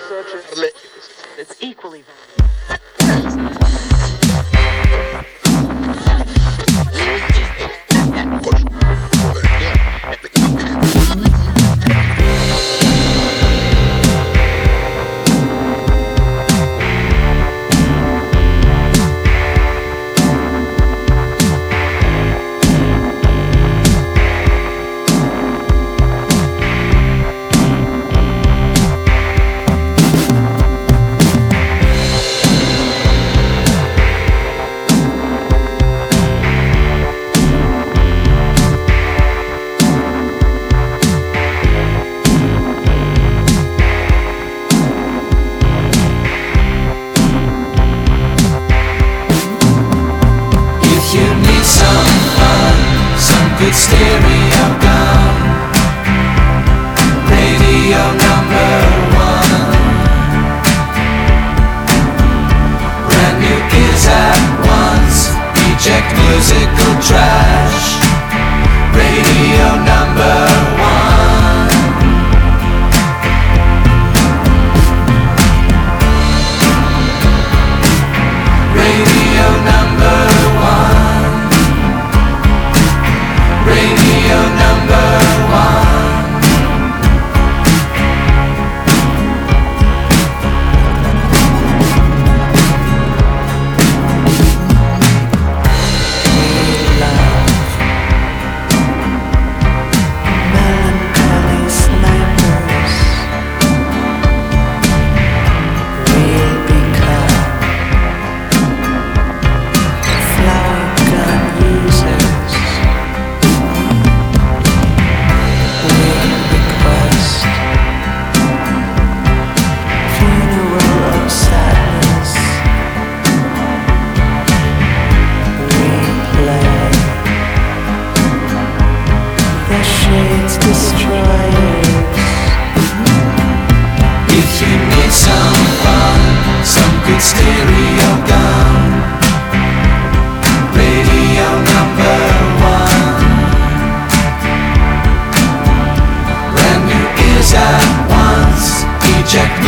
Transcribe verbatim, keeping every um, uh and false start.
It's equally valuable. Good stereo gone, radio number one, brand new gears at once, eject musical trash, radio number one, radio number one. Radio number one. We love melancholy snipers. We'll become flower gun users. If you need some fun, some good stereo gone, radio number one, brand new ears at once, eject